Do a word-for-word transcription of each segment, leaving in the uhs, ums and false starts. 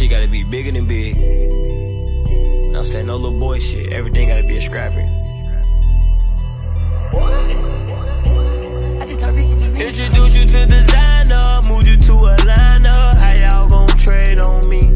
shit gotta be bigger than big. You know what I'm saying? No little boy shit. Everything gotta be a scrapper. Introduce you to designer, move you to Atlanta. How y'all gon' trade on me?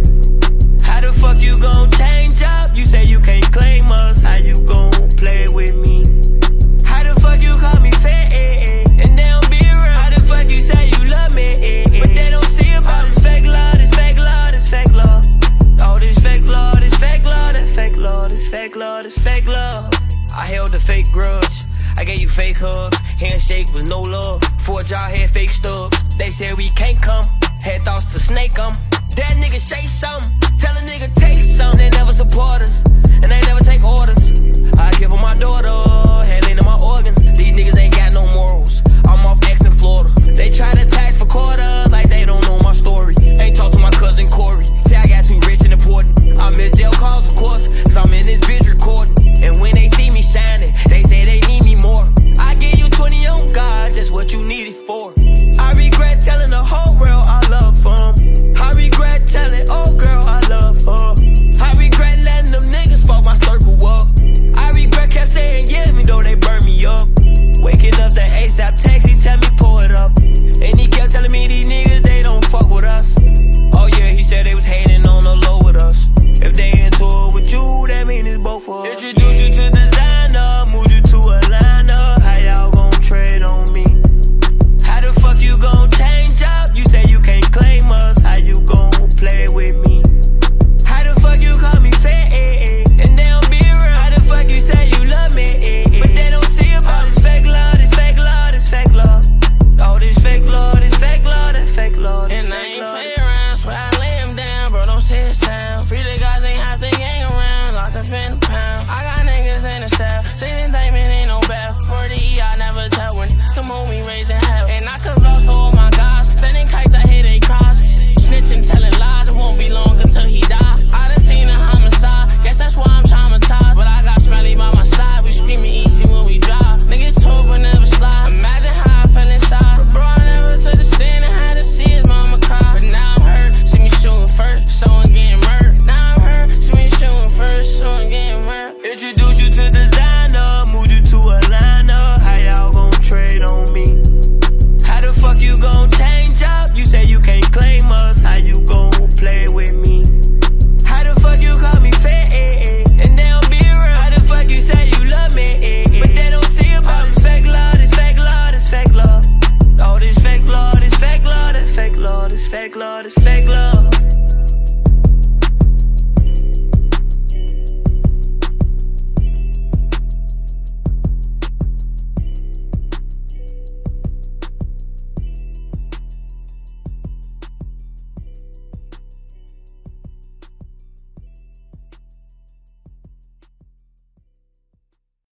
How the fuck you gon' change up? You say you can't claim us. How you gon' play with me? How the fuck you call me fat, eh, eh, and they don't be around? How the fuck you say you love me, eh, eh, but they don't see about this fake love, this fake love, this fake love. All this fake love, this fake love, this fake love, this fake love, this fake love. I held a fake grudge. I gave you fake hugs, handshake with no love. Four jaw had fake stubs. They said we can't come, had thoughts to snake them. That nigga say something, tell a nigga take something. They never support us, and they never take orders. I give them my daughter, had lean in my organs. These niggas ain't got no morals. I'm off X in Florida. They try to tax for quarters like they don't know my story. Ain't talk to my cousin Corey. Say I got too rich and important. I miss jail calls, of course, cause I'm in this bitch recording. And when they see me shining, they say they need me more. I give you twenty on God, just what you need it for. I regret telling the whole world I love them. I regret telling old girl I love her. I regret letting them niggas fuck my circle up. I regret kept saying yeah, even though they burn me up. Waking up the ASAP text, he tell me pull it up. And he kept telling me these niggas, they don't fuck with us. Oh yeah, he said they was hating on the low with us. If they into it with you, that mean it's both of us. Introduce you to designer, move you to Atlanta. How y'all gon' trade on me? How the fuck you gon' change up? You say you can't claim us. How you gon' play with me? How the fuck you call me fat, eh, eh, and they don't be around? How the fuck you say you love me, eh, eh, but they don't see about this fake love, this fake love, this fake love. All this fake love, this fake love, this fake love, this and fake I ain't love. play around, so I lay him down, bro, don't say it sound. Free the guys ain't have to gang around, locked up in the pound. I got niggas in the style, say the indictment ain't no bell. For the E, I never tell when come home, we raising hell. And I could vouch for all my guys, sending kites, I hear they cross. Snitching, telling lies, it won't be long until he die. I done seen a homicide, guess that's why I'm traumatized. But I got Smelly by my side, we screaming easy when we drive. Niggas talk but never slide, imagine how I felt inside. But bro, I never took the stand and had to see his mama cry. But now I'm hurt, see me shooting first, so I'm getting murdered. Now I'm hurt, see me shooting first, so I'm getting murdered. Introduce you to designer, move you to Atlanta. How y'all gon' trade on me? How the fuck you gon' change up? You say you can't claim us. How you gon' play with me? How the fuck you call me fat, eh, eh, and they don't be around? How the fuck you say you love me, eh, eh, but they don't see about this fake love, this fake love, this fake love. All this fake love, this fake love, this fake love, this fake love, this fake love.